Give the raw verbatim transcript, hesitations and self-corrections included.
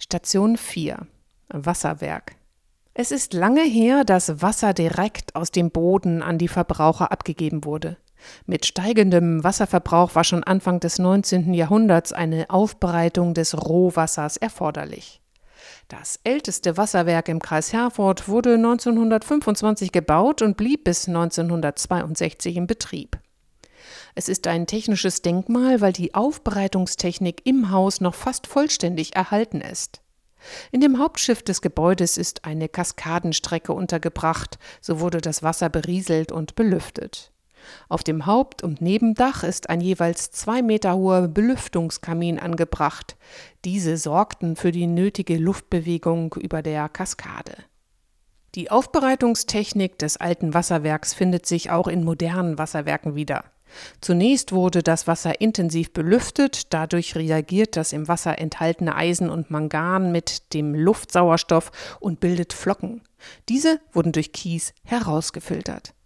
Station vier. Wasserwerk. Es ist lange her, dass Wasser direkt aus dem Boden an die Verbraucher abgegeben wurde. Mit steigendem Wasserverbrauch war schon Anfang des neunzehnten Jahrhunderts eine Aufbereitung des Rohwassers erforderlich. Das älteste Wasserwerk im Kreis Herford wurde neunzehnhundertfünfundzwanzig gebaut und blieb bis neunzehnhundertzweiundsechzig in Betrieb. Es ist ein technisches Denkmal, weil die Aufbereitungstechnik im Haus noch fast vollständig erhalten ist. In dem Hauptschiff des Gebäudes ist eine Kaskadenstrecke untergebracht, so wurde das Wasser berieselt und belüftet. Auf dem Haupt- und Nebendach ist ein jeweils zwei Meter hoher Belüftungskamin angebracht. Diese sorgten für die nötige Luftbewegung über der Kaskade. Die Aufbereitungstechnik des alten Wasserwerks findet sich auch in modernen Wasserwerken wieder. Zunächst wurde das Wasser intensiv belüftet, dadurch reagiert das im Wasser enthaltene Eisen und Mangan mit dem Luftsauerstoff und bildet Flocken. Diese wurden durch Kies herausgefiltert.